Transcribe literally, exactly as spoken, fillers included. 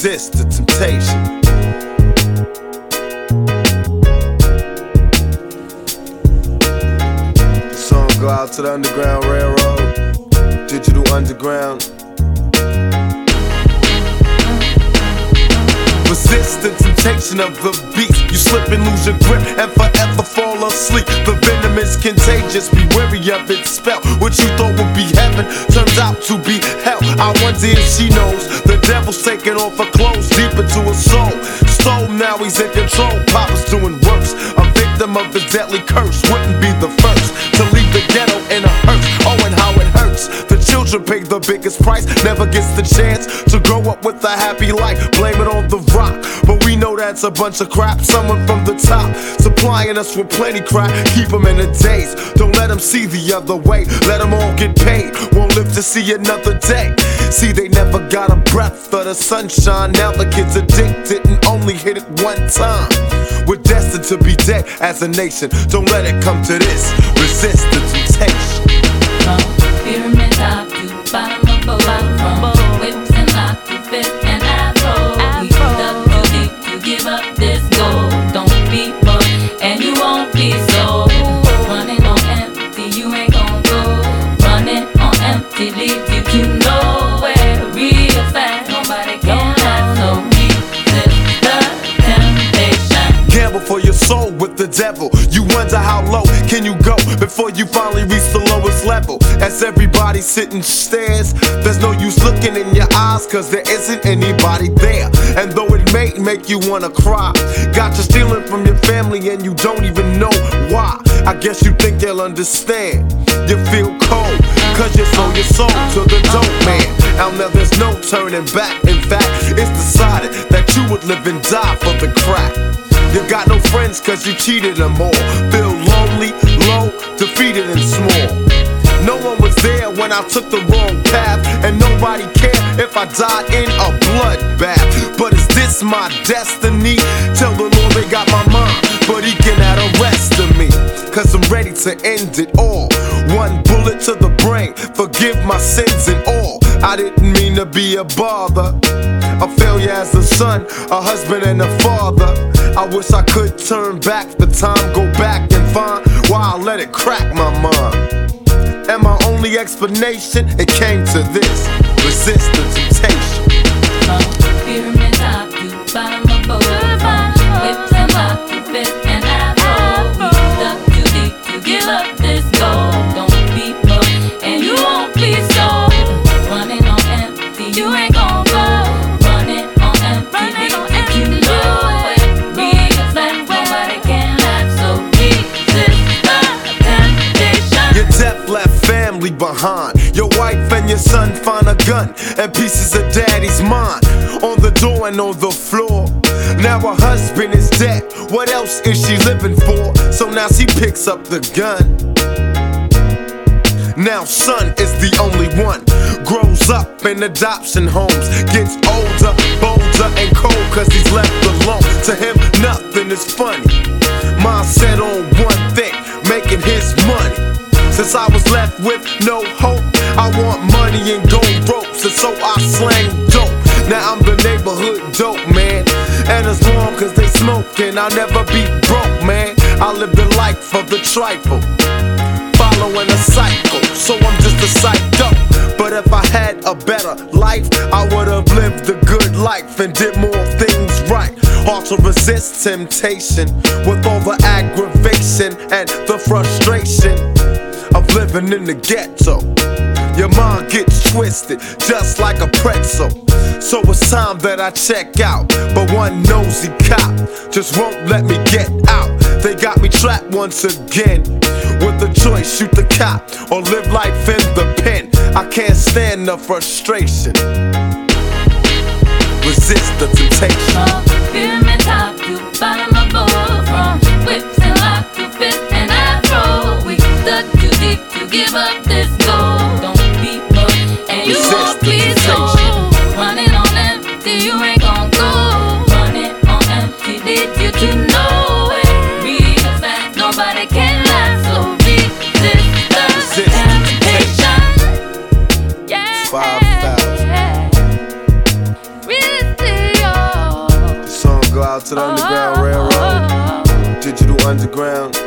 resist the temptation. The song go out to the Underground Railroad, Digital Underground. Resist the temptation of the beast. You slip and lose your grip and forever fall asleep. The venom is contagious, be wary of its spell. What you thought would be heaven turns out to be hell. I wonder if she knows the devil's taking off her clothes deep into her soul. Stole, now he's in control. Papa's doing worse. A victim of his deadly curse wouldn't be the first to leave the ghetto in a hearse. Oh, and how it hurts. The children pay the biggest price. Never gets the chance to grow up with a happy life. Blame it on the rock, but we know that's a bunch of crap. Someone from the top supplying us with plenty crap. Keep them in the days, don't let them see the other way. Let them all get paid, won't live to see another day. See, they never got a breath of the sunshine. Now the kids addicted and only hit it one time. We're destined to be dead as a nation. Don't let it come to this. Resist the temptation. From pyramid top to bottom of boat, from whips and lock to fist and afro. We dug too deep to give up this goal. Don't be bored and you won't be sold. Running on empty, you ain't gon' go. Running on empty leaves you to nowhere. Real fast, nobody can last. So resist the temptation. Gamble for your soul with the devil. You wonder how low can you go before you finally reach the lowest level. As everybody sitting stares, there's no use looking in your eyes, cause there isn't anybody there. And though it may make you wanna cry, got you stealing from your family and you don't even know why. I guess you think they'll understand. You feel cold, cause you sold your soul to the dope man. Now now there's no turning back. In fact, it's decided that you would live and die for the crack. You got no friends cause you cheated them all. Feel lonely, low, defeated and small. No one was there when I took the wrong path, and nobody cared if I died in a bloodbath. But is this my destiny? Tell the Lord they got my mind, but he can add a rest to me, cause I'm ready to end it all. One bullet to the brain, forgive my sins and all. I didn't mean to be a bother, a failure as a son, a husband and a father. I wish I could turn back the time, go back and find why I let it crack my mind. And my only explanation, it came to this: resist the temptation. From pyramid top to bottom of boat, from whips and lock to fist and afro. We dug too deep to give up this goal. Don't be bored and you won't be sold. Running on empty, you ain't gon' go. Running on empty, you know it. Real flat, nobody can laugh. So resist the temptation. Your death left family behind. Your wife and your son find a gun and pieces of daddy's mind on the door and on the floor. Now her husband is dead, what else is she living for? So now she picks up the gun. Now son is the only one. Grows up in adoption homes, gets older, bolder and cold cause he's left alone. To him nothing is funny. Mind set on one thing, making his money. Since I was left with no hope, I want money and gold ropes, and so I slang dope. Now I'm the neighborhood dope man, and as long as they smoking, I'll never be broke, man. I live the life of the trifle, following a cycle, so I'm just a psycho. But if I had a better life, I would've lived a good life and did more things right. Hard to resist temptation with all the aggravation and the frustration of living in the ghetto. Your mind gets twisted just like a pretzel. So it's time that I check out, but one nosy cop just won't let me get out. They got me trapped once again with the choice, shoot the cop or live life in the pen. I can't stand the frustration. Resist the temptation. From pyramid top to bottom of boat, from whips and lock to fist and afro. We dug too deep to give up this goal. Don't be bored and you won't be sold. Running on empty, you ain't gon' go. Running on empty leads you to nowhere. Real fast, nobody can last. So resist the temptation. Yeah. Five thousand. Resist the Railroad, Digital Underground.